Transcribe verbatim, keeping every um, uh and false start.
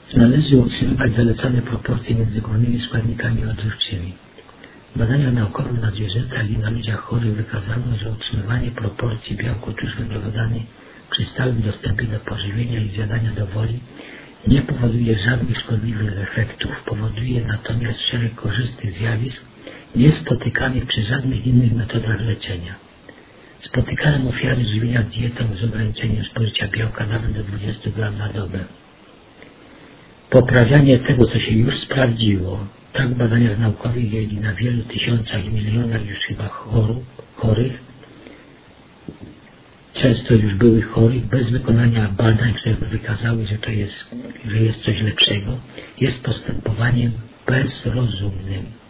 Należy utrzymywać zalecane proporcje między głównymi składnikami odżywczymi. W badaniach naukowych na zwierzętach i na ludziach chorych wykazano, że utrzymywanie proporcji białko-tłuszcz węglowodany przy stałym dostępie do pożywienia i zjadania do woli nie powoduje żadnych szkodliwych efektów, powoduje natomiast szereg korzystnych zjawisk niespotykanych przy żadnych innych metodach leczenia. Spotykałem ofiary żywienia dietą z ograniczeniem spożycia białka nawet do dwudziestu gramów na dobę. Poprawianie tego, co się już sprawdziło, tak w badaniach naukowych, jak i na wielu tysiącach i milionach już chyba chorób, chorych, często już byłych chorych, bez wykonania badań, które by wykazały, że to jest, że jest coś lepszego, jest postępowaniem bezrozumnym.